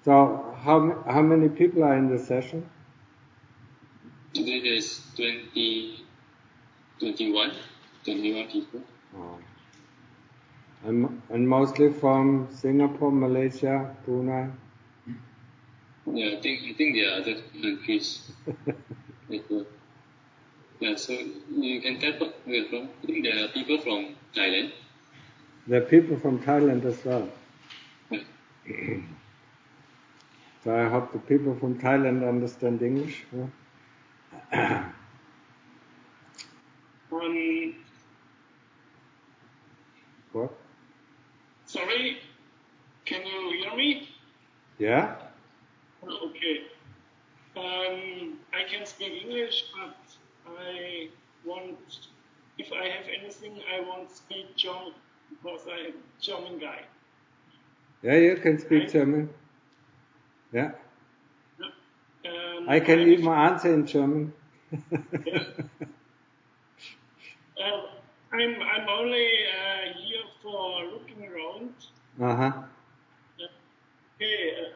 So, how many people are in the session? Today there's 21 people. Oh. And mostly from Singapore, Malaysia, Brunei? Yeah, I think there are other countries. Yeah, so you can tell where from. I think there are people from Thailand. There are people from Thailand as well. Yeah. So I hope the people from Thailand understand English. Huh? What? Sorry, can you hear me? Yeah? Okay. I can speak English, but if I have anything, I won't speak German because I am a German guy. Yeah, you can speak Right? German. Yeah. I can even answer in German. Yeah. I'm only here for looking around. Uh-huh. Okay.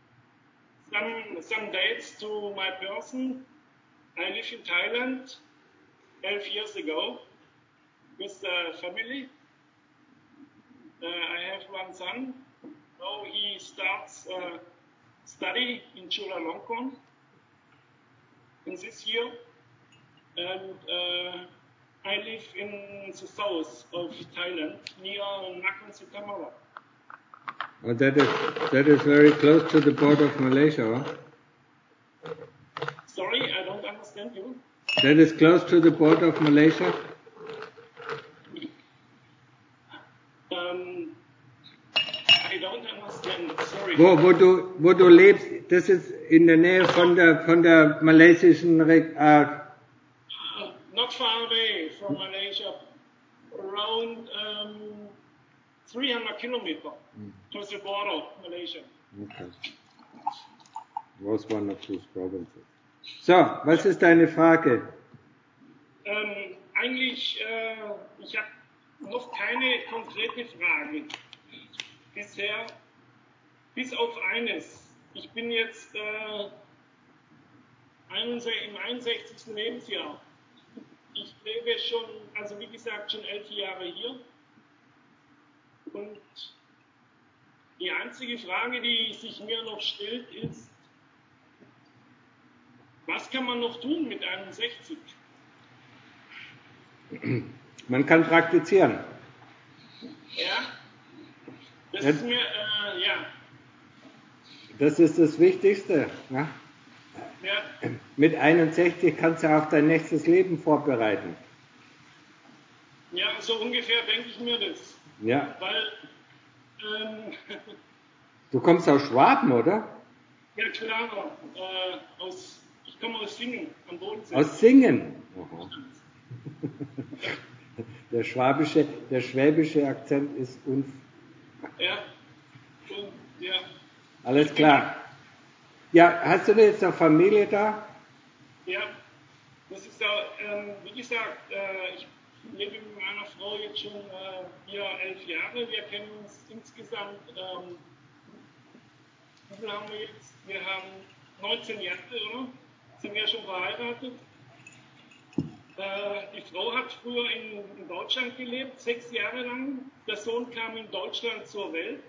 Some dates to my person. I live in Thailand 12 years ago with family. I have one son. Now he starts study in Chulalongkorn in this year. And I live in the south of Thailand, near Nakhon Si Thammarat. Oh, that is very close to the border of Malaysia, huh? Sorry, I don't understand you. That is close to the border of Malaysia? I don't understand, sorry. Wo du lebst, das ist in der Nähe von der malaysischen Not far away from Malaysia, around 300 kilometers to the border of Malaysia. Okay. Was one of those provinces. So, was ist deine Frage? Eigentlich, ich habe noch keine konkrete Frage bisher, bis auf eines. Ich bin jetzt im 61. Lebensjahr. Ich lebe schon, also wie gesagt, schon 11 Jahre hier. Und die einzige Frage, die sich mir noch stellt, ist, was kann man noch tun mit 61? Man kann praktizieren. Ja, das ist mir, ja. Das ist das Wichtigste. Ja? Ja. Mit 61 kannst du auf dein nächstes Leben vorbereiten. Ja, so ungefähr denke ich mir das. Ja. Weil, du kommst aus Schwaben, oder? Ja, klar. Ich komme aus Singen, am Bodensee. Aus Singen? Aha. Der schwäbische Akzent ist Ja. Ja. Alles klar. Ja, hast du jetzt noch Familie da? Ja, das ist ja, wie gesagt, ich lebe mit meiner Frau jetzt schon hier 11 Jahre. Wir kennen uns insgesamt, wie viel haben wir jetzt? Wir haben 19 Jahre, oder? Sind wir schon verheiratet. Die Frau hat früher in Deutschland gelebt, 6 Jahre lang. Der Sohn kam in Deutschland zur Welt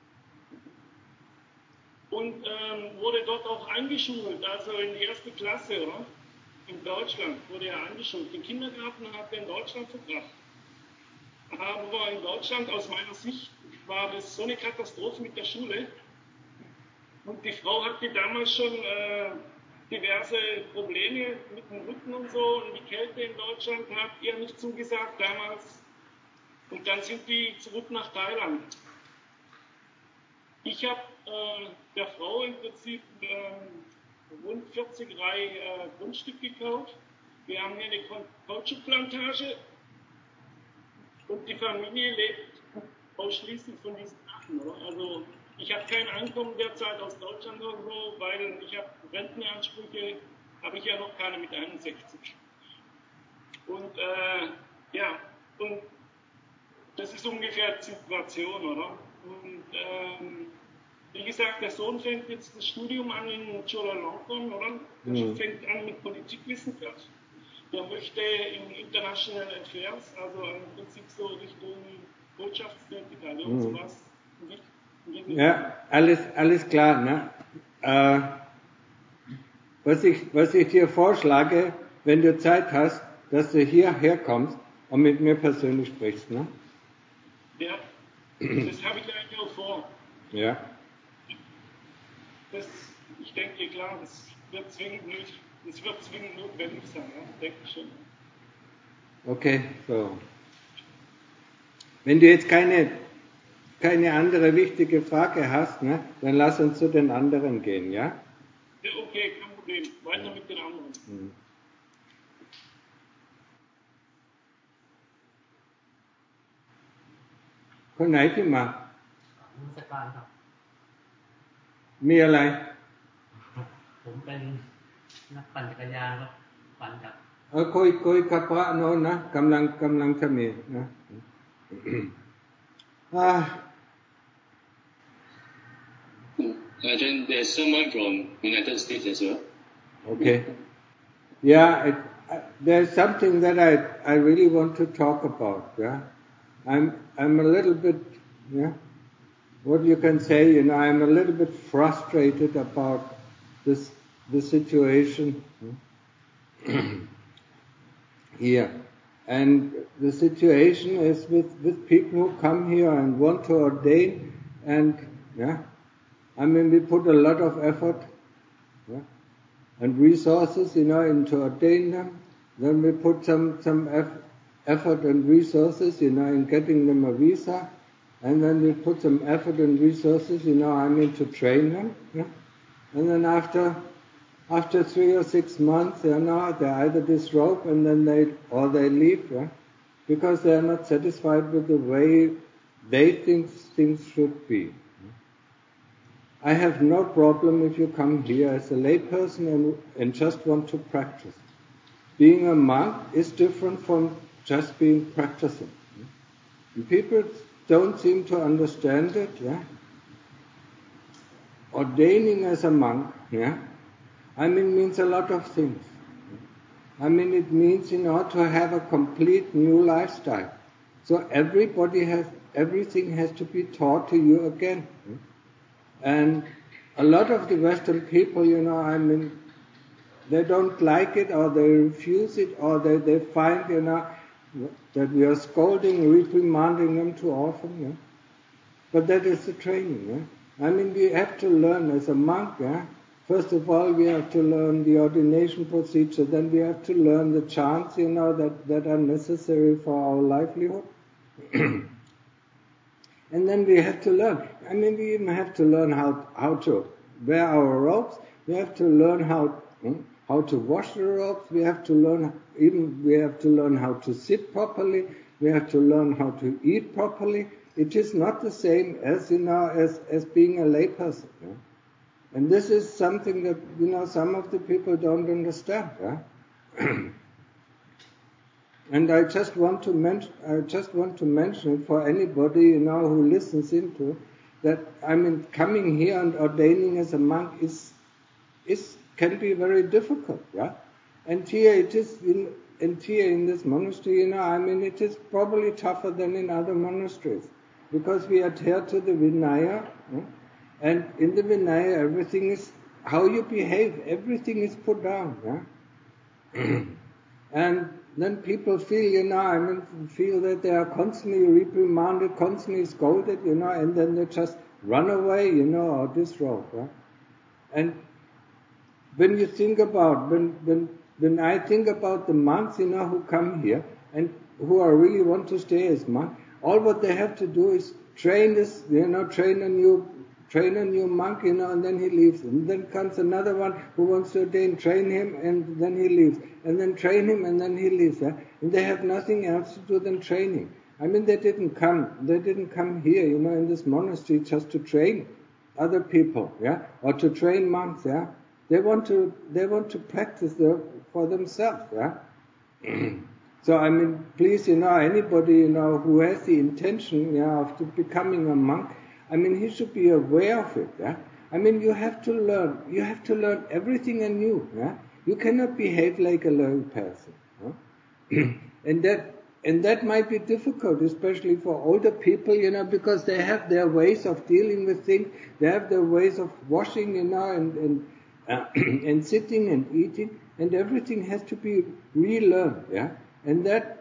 und wurde dort auch eingeschult, also in die 1. Klasse, oder? In Deutschland wurde er eingeschult. Den Kindergarten hat er in Deutschland verbracht. Aber in Deutschland, aus meiner Sicht, war das so eine Katastrophe mit der Schule. Und die Frau hatte damals schon diverse Probleme mit dem Rücken und so. Und die Kälte in Deutschland hat ihr nicht zugesagt damals. Und dann sind die zurück nach Thailand. Ich habe der Frau im Prinzip rund 40 Grundstück gekauft. Wir haben hier eine Kautschukplantage und die Familie lebt ausschließlich von diesen Sachen. Oder? Also ich habe kein Einkommen derzeit aus Deutschland oder so, weil ich habe Rentenansprüche, habe ich ja noch keine mit 61. Und ja, und das ist ungefähr die Situation, oder? Und Wie gesagt, der Sohn fängt jetzt das Studium an in Chulalongkorn, oder? Der fängt an mit Politikwissenschaft. Der möchte in International Affairs, also im Prinzip so Richtung Botschaftstätigkeit, irgend sowas. Ja, alles klar. Ne? Was ich dir vorschlage, wenn du Zeit hast, dass du hierher kommst und mit mir persönlich sprichst. Ne? Ja, das habe ich eigentlich auch vor. Ja. Ich denke, klar, das wird zwingend notwendig sein, ja? Denke ich schon. Okay, so. Wenn du jetzt keine andere wichtige Frage hast, ne, dann lass uns zu den anderen gehen, ja? Ja, okay, kein Problem. Weiter mit den anderen. คนไหนที่มามีอะไรผมเป็นนักปั่นจักรยานครับปั่นจากคุยกับพระโน้นนะกำลังจะมีนะ Then there's someone from United States as well. Okay. Yeah, there's something that I really want to talk about. Yeah, I'm a little bit, yeah, what you can say, you know, I'm a little bit frustrated about the situation here. And the situation is with people who come here and want to ordain, and yeah, I mean, we put a lot of effort, yeah, and resources, you know, into ordain them. Then we put some effort and resources, you know, in getting them a visa. And then we put some effort and resources, you know, I mean, to train them. Yeah? And then after 3 or 6 months, you know, they either disrobe and then they leave, yeah? Because they are not satisfied with the way they think things should be. I have no problem if you come here as a layperson and just want to practice. Being a monk is different from just being practicing. And people don't seem to understand it. Yeah? Ordaining as a monk, yeah, I mean, means a lot of things. I mean, it means, you know, to have a complete new lifestyle. So everything has to be taught to you again. And a lot of the Western people, you know, I mean, they don't like it, or they refuse it, or they find, you know, that we are scolding, reprimanding them too often. Yeah? But that is the training. Yeah? I mean, we have to learn as a monk. Yeah? First of all, we have to learn the ordination procedure. Then we have to learn the chants, you know, that are necessary for our livelihood. And then we have to learn. I mean, we even have to learn how to wear our robes. We have to learn how to wash the robes. We have to learn how to sit properly. We have to learn how to eat properly. It is not the same as, you know, as being a layperson. Yeah? And this is something that, you know, some of the people don't understand. Yeah? And I just want to mention for anybody, you know, who listens into that, I mean, coming here and ordaining as a monk can be very difficult, yeah. And here it is in this monastery, you know, I mean, it is probably tougher than in other monasteries because we adhere to the Vinaya, yeah? And in the Vinaya, everything is how you behave. Everything is put down, yeah. And then people feel that they are constantly reprimanded, constantly scolded, you know, and then they just run away, you know, or disrobe. Right? And when you think about, when I think about the monks, you know, who come here and who are really want to stay as monks, all what they have to do is train a new monk, you know, and then he leaves. And then comes another one who wants to ordain, train him, and then he leaves. And then train him, and then he leaves. Yeah? And they have nothing else to do than training. I mean, they didn't come here, you know, in this monastery just to train other people, yeah, or to train monks, yeah. They want to practice for themselves, yeah. So I mean, please, you know, anybody, you know, who has the intention, yeah, of becoming a monk, I mean, he should be aware of it. Yeah? I mean, you have to learn. You have to learn everything anew. Yeah? You cannot behave like a learned person. Yeah? and that might be difficult, especially for older people, because they have their ways of dealing with things. They have their ways of washing, and sitting and eating, and everything has to be relearned. Yeah, and that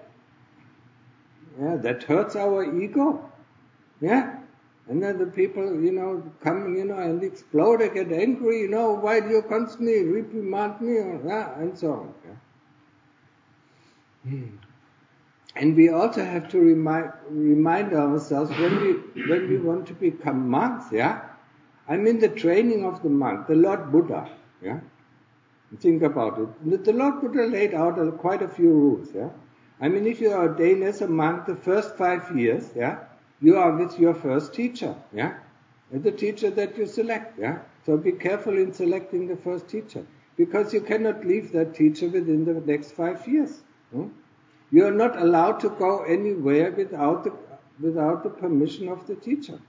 hurts our ego. Yeah. And then the people, come, and explode, they get angry, why do you constantly reprimand me, and so on. Yeah? And we also have to remind ourselves when we want to become monks, yeah? I mean the training of the monk, the Lord Buddha, yeah? Think about it. The Lord Buddha laid out quite a few rules, yeah? I mean, if you are ordained as a monk the first 5 years, yeah? You are with your first teacher, yeah? And the teacher that you select, yeah? So be careful in selecting the first teacher, because you cannot leave that teacher within the next 5 years. You are not allowed to go anywhere without the permission of the teacher.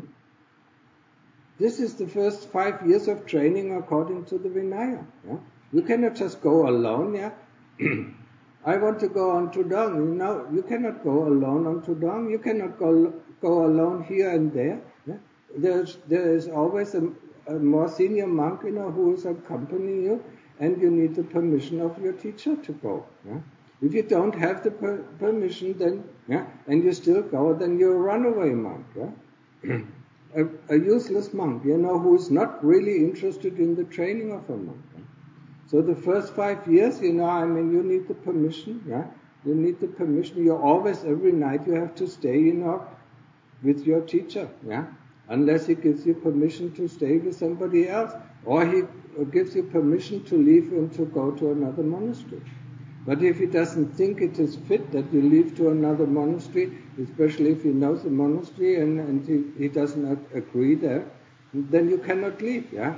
This is the first 5 years of training according to the Vinaya. Yeah? You cannot just go alone, yeah? I want to go on Tudong. You cannot go alone on Tudong. You cannot go alone here and there. Yeah? There is always a more senior monk, who is accompanying you, and you need the permission of your teacher to go. Yeah? If you don't have the permission, then and you still go, then you're a runaway monk. Yeah? a useless monk, who is not really interested in the training of a monk. Yeah? So the first 5 years, you need the permission. Yeah? You need the permission. You always, every night, you have to stay, with your teacher. Yeah? Unless he gives you permission to stay with somebody else, or he gives you permission to leave and to go to another monastery. But if he doesn't think it is fit that you leave to another monastery, especially if he knows the monastery and he does not agree there, then you cannot leave. Yeah.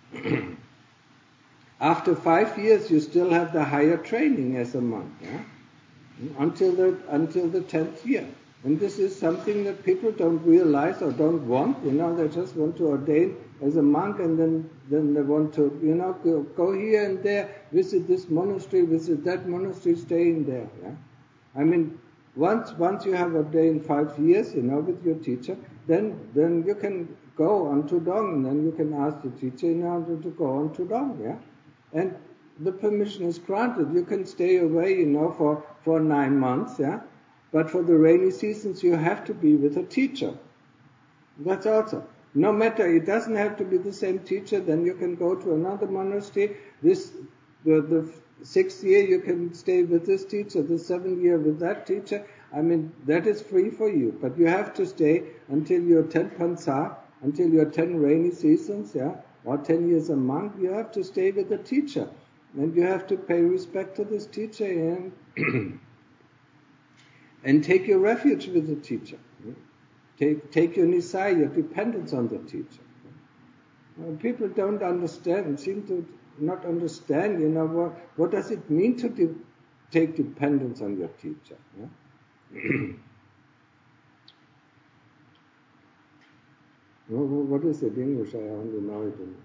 After 5 years, you still have the higher training as a monk. Yeah. Until the 10th year. And this is something that people don't realize or don't want. They just want to ordain as a monk, and then they want to, go here and there, visit this monastery, visit that monastery, stay in there. Yeah? I mean, once you have ordained 5 years, with your teacher, then you can go on Tudong, and then you can ask the teacher, to go on Tudong. Yeah, and the permission is granted. You can stay away, for 9 months. Yeah. But for the rainy seasons, you have to be with a teacher. That's also. No matter, it doesn't have to be the same teacher, then you can go to another monastery. The 6th year, you can stay with this teacher, the 7th year with that teacher. I mean, that is free for you. But you have to stay until your 10 pansa, until your 10 rainy seasons, yeah, or 10 years a month. You have to stay with the teacher. And you have to pay respect to this teacher and take your refuge with the teacher. Take your nisai, your dependence on the teacher. People don't understand, seem to not understand, what does it mean to take dependence on your teacher. Yeah? What is it in English? I only know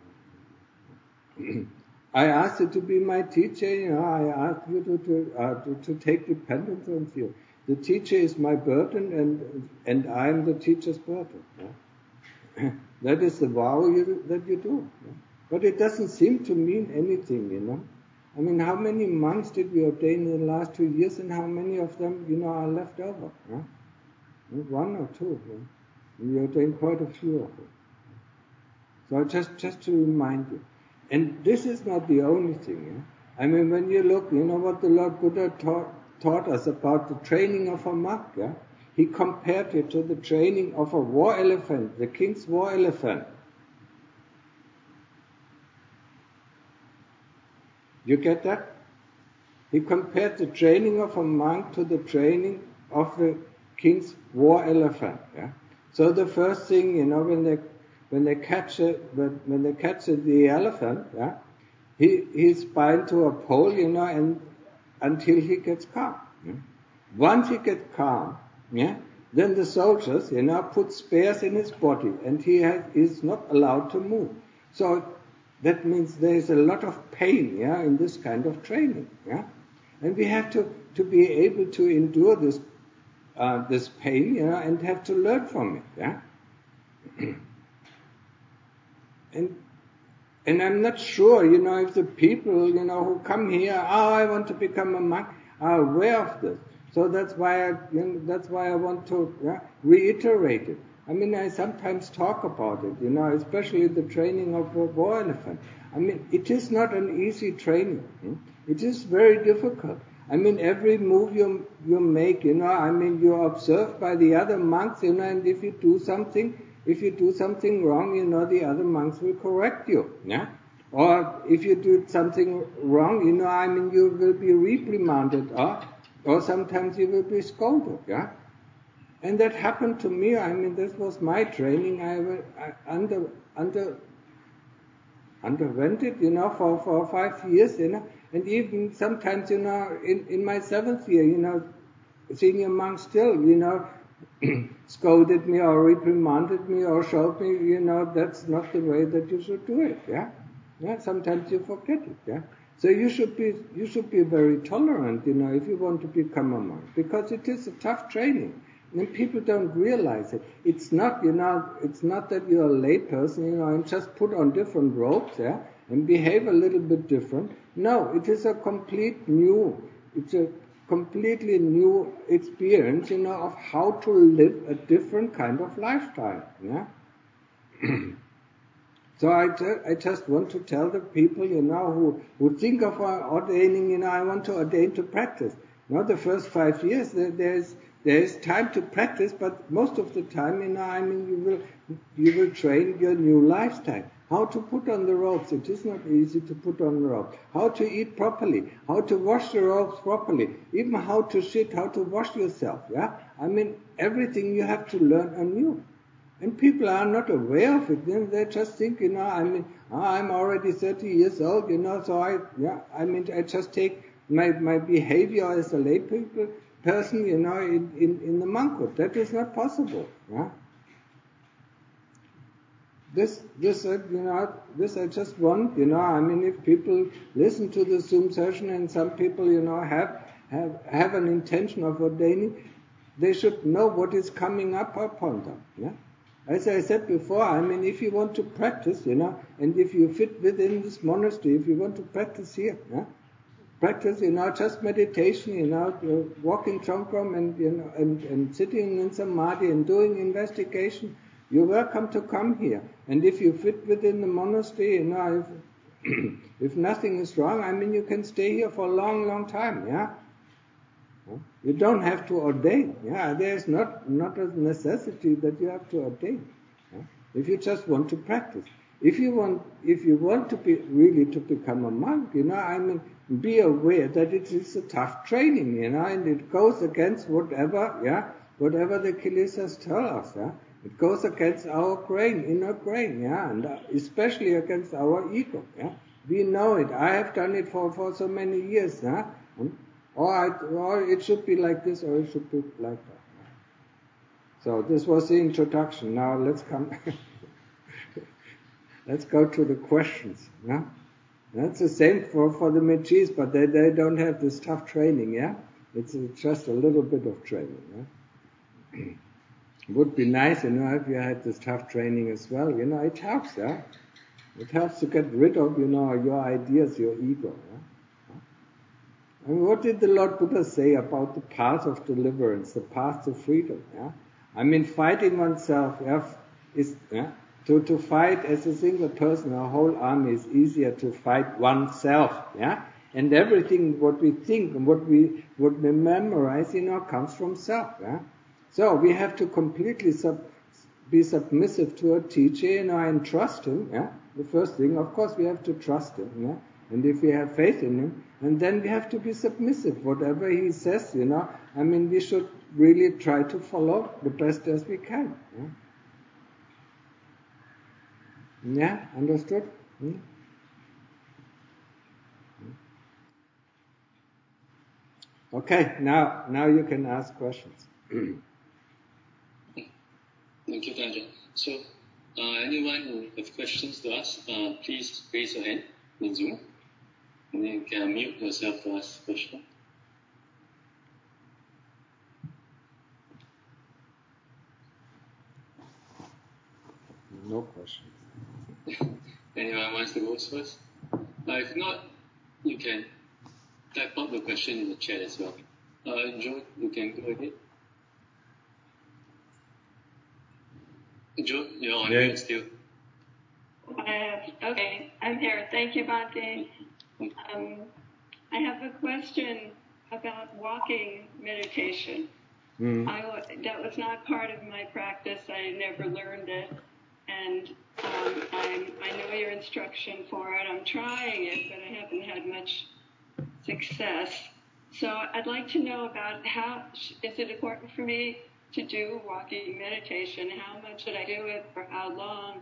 it. I asked you to be my teacher, I asked you to take dependence on you. The teacher is my burden, and I am the teacher's burden. Yeah? That is the vow that you do. Yeah? But it doesn't seem to mean anything, I mean, how many monks did we ordain in the last 2 years, and how many of them, are left over? Yeah? 1 or 2. Yeah? We ordained quite a few of them. So just to remind you. And this is not the only thing. Yeah? I mean, when you look, what the Lord Buddha taught us about the training of a monk. Yeah? He compared it to the training of a war elephant, the king's war elephant. You get that? He compared the training of a monk to the training of the king's war elephant. Yeah? So the first thing, when they catch the elephant, yeah, he's bound to a pole, and until he gets calm. Yeah? Once he gets calm, yeah, then the soldiers, put spears in his body, and he is not allowed to move. So that means there is a lot of pain, in this kind of training, and we have to be able to endure this pain, and have to learn from it, And I'm not sure, if the people, who come here, I want to become a monk, are aware of this. So that's why I want to reiterate it. I mean, I sometimes talk about it, especially the training of a war elephant. I mean, it is not an easy training. It is very difficult. I mean, every move you make, you're observed by the other monks, and if you do something wrong, the other monks will correct you, Or if you do something wrong, you will be reprimanded, or sometimes you will be scolded, And that happened to me. I mean, this was my training. I underwent it, for 5 years, and even sometimes, in my 7th year, senior monks still, scolded me or reprimanded me or showed me, that's not the way that you should do it, sometimes you forget it, So you should be very tolerant, if you want to become a monk, because it is a tough training. And people don't realize it. It's not, it's not that you're a lay person, and just put on different robes, and behave a little bit different. No, it is a completely new experience, of how to live a different kind of lifestyle, So I just want to tell the people, who think of ordaining, I want to ordain to practice. The first 5 years, there is time to practice, but most of the time, you will train your new lifestyle. How to put on the robes. It is not easy to put on the robes. How to eat properly. How to wash the robes properly. Even how to shit, how to wash yourself, everything you have to learn anew. And people are not aware of it. Then they just think, I'm already 30 years old, so I just take my behavior as a lay person, in the monkhood. That is not possible, This I just want, if people listen to the Zoom session and some people, have an intention of ordaining, they should know what is coming up upon them, As I said before, if you want to practice, and if you fit within this monastery, if you want to practice here, practice, just meditation, walking Chomkrom and sitting in Samadhi and doing investigation, you're welcome to come here. And if you fit within the monastery, if nothing is wrong, you can stay here for a long, long time, You don't have to ordain, There's not a necessity that you have to ordain, If you just want to practice. If you want to be really to become a monk, be aware that it is a tough training, and it goes against whatever the kilesas tell us, It goes against our inner grain, and especially against our ego, We know it. I have done it for so many years, Or it should be like this, or it should be like that. So this was the introduction. Now let's go to the questions. That's the same for the Metis, but they don't have this tough training. It's just a little bit of training. Would be nice, if you had this tough training as well. It helps. It helps to get rid of your ideas, your ego. And what did the Lord Buddha say about the path of deliverance, the path to freedom? Fighting oneself is to fight as a single person, a whole army is easier to fight oneself. And everything what we think and what we memorize, comes from self. So we have to completely be submissive to a teacher, and trust him. The first thing, of course, we have to trust him. And if we have faith in him, and then we have to be submissive. Whatever he says, we should really try to follow the best as we can. Understood? Okay, now you can ask questions. John. So, anyone who have questions to ask, please raise your hand in Zoom. And then you can unmute yourself to ask question. No questions. Anyone wants to go first? If not, you can type out the question in the chat as well. Joe, you can go ahead. Joe, you're on mute still. Okay, I'm here. Thank you, Bhante. I have a question about walking meditation. That was not part of my practice. I never learned it. And I know your instruction for it. I'm trying it, but I haven't had much success. So I'd like to know about how, is it important for me to do walking meditation? How much should I do it? For how long?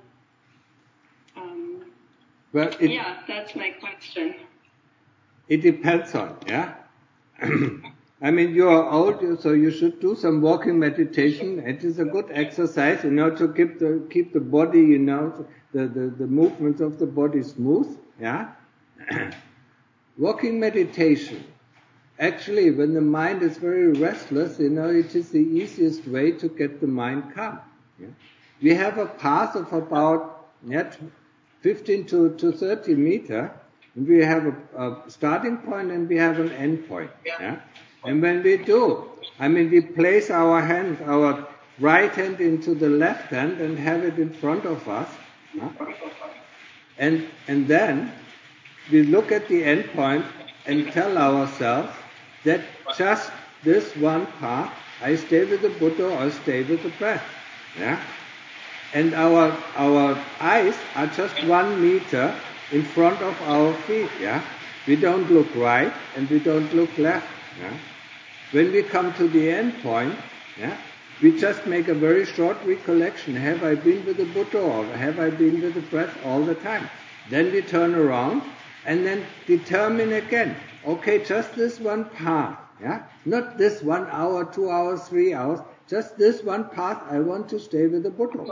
Yeah, that's my question. It depends on, yeah? I mean, you are old, so you should do some walking meditation. It is a good exercise, to keep the body, the movements of the body smooth, yeah? Walking meditation. Actually, when the mind is very restless, it is the easiest way to get the mind calm. Yeah? We have a path of about 15 to 30 meters. We have a starting point and we have an end point. Yeah? And when we do, we place our right hand into the left hand and have it in front of us. Yeah? And then we look at the end point and tell ourselves that just this one path, I stay with the Buddha or stay with the breath. Yeah? And our eyes are just 1 meter in front of our feet. Yeah? We don't look right and we don't look left. Yeah? When we come to the end point, we just make a very short recollection. Have I been with the Buddha or have I been with the breath all the time? Then we turn around and then determine again, okay, just this one path, not this 1 hour, 2 hours, 3 hours, just this one path, I want to stay with the Buddha.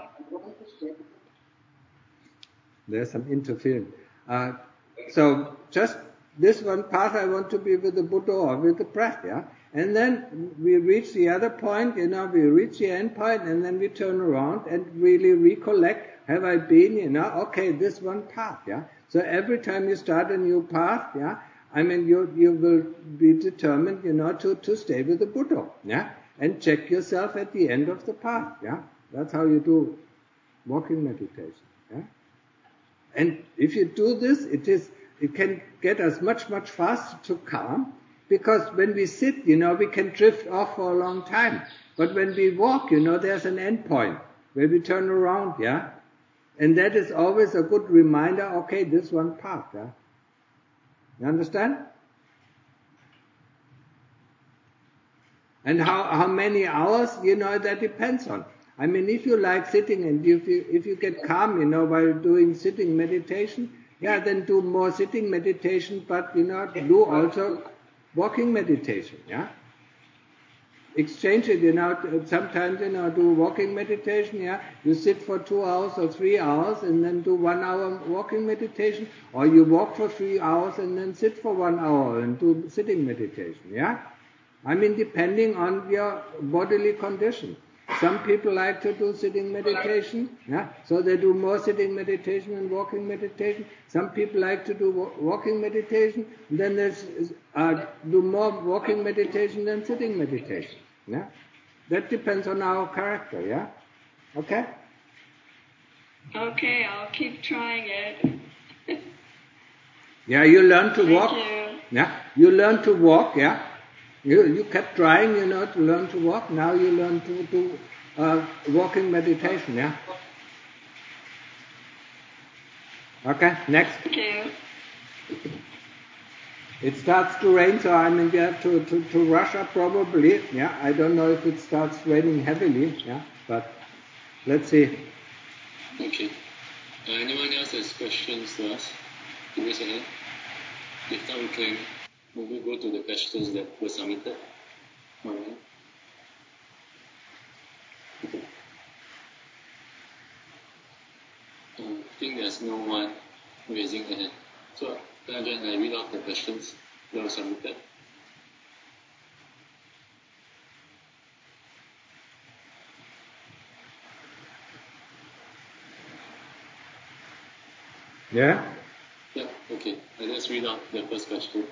There's some interference. So just this one path, I want to be with the Buddha or with the breath, And then we reach the other point, we reach the end point, and then we turn around and really recollect, have I been, okay, this one path, So every time you start a new path, you will be determined, to stay with the Buddha, And check yourself at the end of the path, That's how you do walking meditation, And if you do this, it can get us much, much faster to calm, because when we sit, we can drift off for a long time. But when we walk, there's an end point where we turn around, And that is always a good reminder, okay, this one path, You understand? And how many hours, that depends on. If you like sitting and if you get calm, while doing sitting meditation, then do more sitting meditation, but, do also walking meditation, Exchange it, sometimes, do walking meditation, You sit for 2 hours or 3 hours and then do 1 hour walking meditation, or you walk for 3 hours and then sit for 1 hour and do sitting meditation, depending on your bodily condition. Some people like to do sitting meditation, so they do more sitting meditation and walking meditation. Some people like to do walking meditation, then do more walking meditation than sitting meditation. That depends on our character, Okay? Okay, I'll keep trying it. You learn to walk. Thank you. You learn to walk, You kept trying, to learn to walk. Now you learn to do walking meditation, Okay, next. Thank you. It starts to rain, so we have to rush up probably. I don't know if it starts raining heavily. But let's see. Okay. Anyone else has questions to ask? Raise your hand. If not, we can maybe go to the questions that were submitted. Alright. think there's no one raising their hand. So again, I read out the questions that were submitted. Yeah? Yeah, okay. I just read out the first question.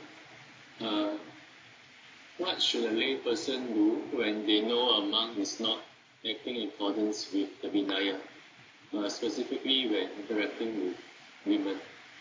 What should a lay person do when they know a monk is not acting in accordance with the Vinaya, specifically when interacting with women?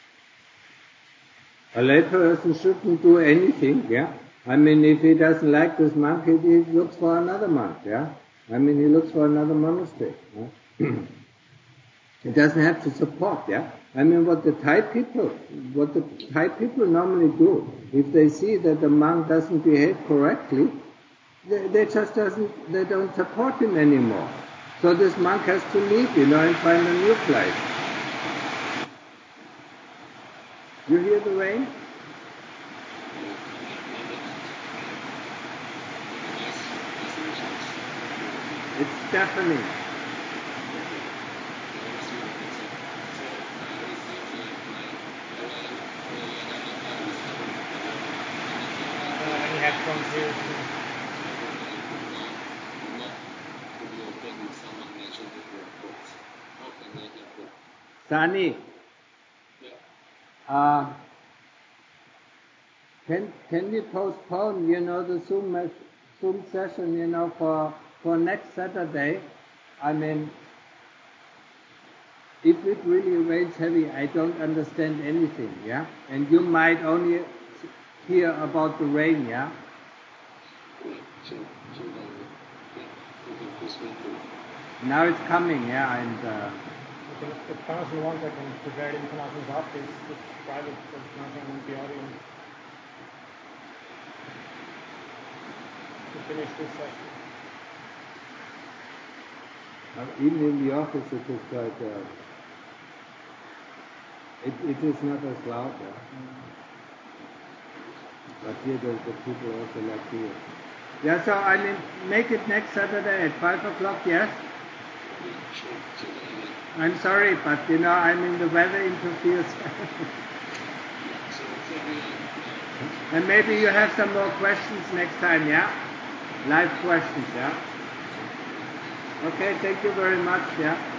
A layperson shouldn't do anything, yeah? I mean, if he doesn't like this monk, he looks for another monk, yeah? I mean, he looks for another monastery, yeah? It doesn't have to support, yeah? I mean, what the Thai people normally do, if they see that the monk doesn't behave correctly, they don't support him anymore. So this monk has to leave, and find a new place. You hear the rain? It's deafening. Any headphones here? Sani, can we postpone, the Zoom session, for next Saturday? I mean, if it really rains heavy, I don't understand anything, yeah? And you might only hear about the rain, yeah? Now it's coming, yeah, and... If Jonathan wants, I can prepare it in Jonathan's office. It's private, so it's not going to be audience. To finish this session. Even in the office it is quite... it is not as loud, yeah? But here the people also like to... Yeah, so I mean, make it next Saturday at 5 o'clock, yes? I'm sorry, but I mean the weather interferes. And maybe you have some more questions next time, yeah? Live questions, yeah? Okay, thank you very much, yeah?